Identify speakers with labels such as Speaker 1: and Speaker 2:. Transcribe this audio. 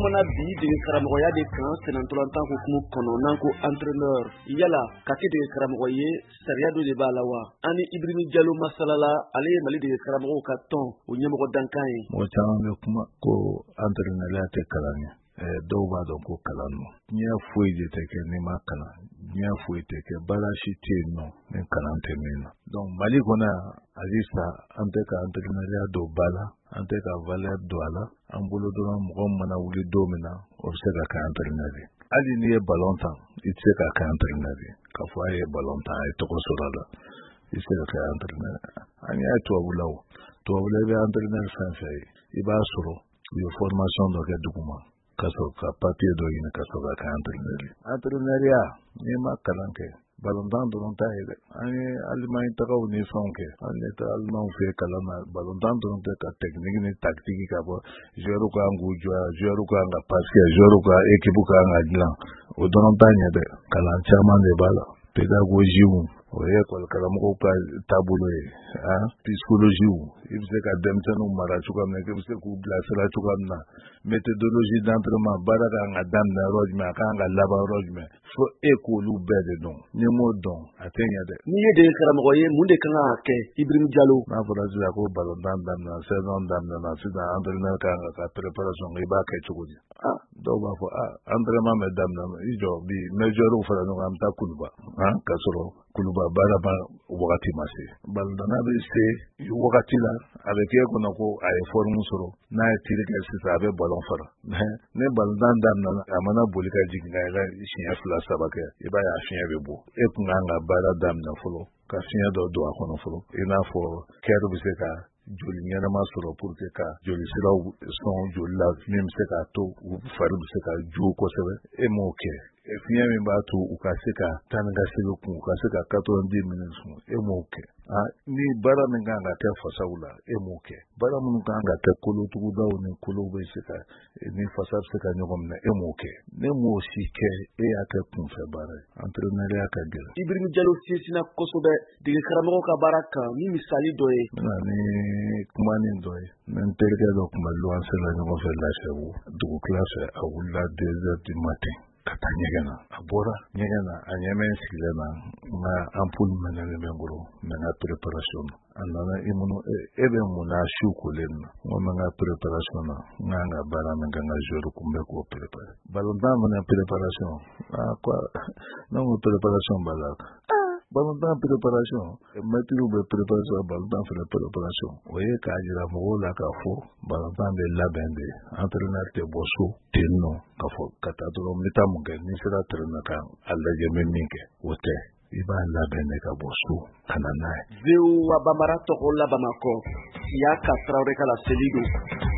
Speaker 1: kumana bi dege karamɔgɔya de kan sɛnɛntolantan hukumu kɔnɔ n'an ko entraîneur yala ka kɛ dege karamɔgɔ ye sariya dɔ de b'a la wa? Ani Ibrahim Diallo masalala ale ye Mali dege karamɔgɔw ka tɔn o ɲɛmɔgɔ dankan ye.
Speaker 2: Mɔgɔ caman bɛ kuma ko entraîneur tɛ kalan ye. Dɔw b'a dɔn ko kalan don. Diɲɛ foyi de tɛ kɛ n'i ma kalan. Diɲɛ foyi tɛ kɛ baara si tɛ yen nɔ ni kalan tɛ min na. Donc Mali kɔnɔ halisa an tɛ ka entraîneur don ba la, an tɛ ka valeur don a la. An bolo dɔrɔn mɔgɔ mana wuli don min na o bɛ se ka kɛ entraîneur ye. Hali n'i ye ballon tan i tɛ se ka kɛ entraîneur ye. K'a fɔ a ye ballon tan a ye tɔgɔ sɔrɔ a la i tɛ se ka kɛ entraîneur. An y'a tubabula o. Tubabula i bɛ entraîneur fɛn fɛn ye i b'a sɔrɔ u ye formation dɔ kɛ duguma. Ka sɔrɔ ka papier dɔ ɲini ka sɔrɔ ka kɛ entraîneur ye. Entraîneuriya n'i ma kalan kɛ balontan dɔrɔn t'a ye dɛ. An ye Allemagne tagaw ni fɛnw kɛ. An ye taa Allemagne fɛ kalan na balontan dɔrɔn tɛ ka technique ni tactique ka bɔ joueur kan k'u jɔ joueur kan ka passe joueur ka équipe kan ka dilan o dɔrɔn t'a ɲɛ dɛ. Kalan caman de b'a la. Pédagogie o ye école karamɔgɔw ka taabolo ye. Psychologie i bɛ se ka denmisɛnninw mara cogoya min na i bɛ se k'u bilasira cogoya min na. Méthodologie d'entraînement baara kan ka daminɛ yɔrɔ jumɛn a kan ka laban yɔrɔ jumɛn fo e k'olu bɛɛ de dɔn. N'i m'o dɔn a tɛ ɲɛ dɛ.
Speaker 1: N'i ye dege karamɔgɔ ye mun de kan ka kɛ Ibrahim Diallo?
Speaker 2: N'a fɔra sisan ko balontan daminɛ saison daminɛna sisan entraîneur kan ka préparation i b'a kɛ cogo di? Dɔw b'a fɔ entraînement bɛ daminɛ i jɔ bi majorw fara ɲɔgɔn kan an bɛ taa Kuluba ka sɔrɔ Kuluba baara ma wagati ma se. Balontanna bɛ se wagati la a bɛ k'e kɔnɔ ko a ye forme sɔrɔ n'a ye tiri kɛ sisan a bɛ ballon fara. Ne balontan daminɛna a mana boli ka jigin ka yɛlɛ siɲɛ 2 3 kɛ i b'a ye a fiɲɛ bɛ bɔ. E kun kan ka baara daminɛ fɔlɔ ka fiɲɛ dɔ don a kɔnɔ fɔlɔ i n'a fɔ cœur bɛ se ka joli ɲɛnama sɔrɔ pour que ka joli siraw sɔn joli la min bɛ se k'a to u fari bɛ se ka jo kosɛbɛ e m'o kɛ. Fiɲɛ min b'a to u ka se ka taa ni ka segin kun u ka se ka 90 minutes kun e m'o kɛ. Ni baara min kan ka kɛ fasaw la e m'o kɛ. Baara minnu kan ka kɛ kolotugudaw ni kolow bɛ se ka ni fasa bɛ se ka ɲɔgɔn minɛ e m'o kɛ. Ne m'o si kɛ e y'a kɛ kunfɛ baara ye. Entraîneuriya ka gɛlɛn.
Speaker 1: Ibrahim Diallo sinsinna kosɛbɛ dege karamɔgɔ ka baara kan ni misali dɔ ye.
Speaker 2: Ni kuma ni dɔ ye ne n terikɛ dɔ tun bɛ luwanse la ɲɔgɔn fɛ Lafiyabugu dugu tila fɛ a wulila 2 heures du matin ka taa ɲɛgɛn na. A bɔra ɲɛgɛn na a ɲɛmɛ sigilen na n ka ampoule mɛnɛlen bɛ n bolo n bɛ n ka préparation na. A nana e bɛ mun na su kolen na n ko n bɛ n ka préparation na n kan ka baara min kɛ n ka joueur kun bɛ k'o préparer. Balontan fana préparation ne ko préparation b'a la. Balontan préparation mɛtiriw bɛ préparation balontan fana préparation o ye k'a jira mɔgɔw la k'a fɔ balontan bɛ labɛn de entraîneur tɛ bɔ so ten nɔ k'a fɔ ka taa dɔrɔn n bɛ taa mun kɛ ni sera terrain kan a lajɛ n bɛ min kɛ o tɛ i b'a labɛn de ka bɔ so ka na n'a ye.
Speaker 1: VOA Bambara tɔgɔ la Bamakɔ Siyaka Traoré ka la seli don.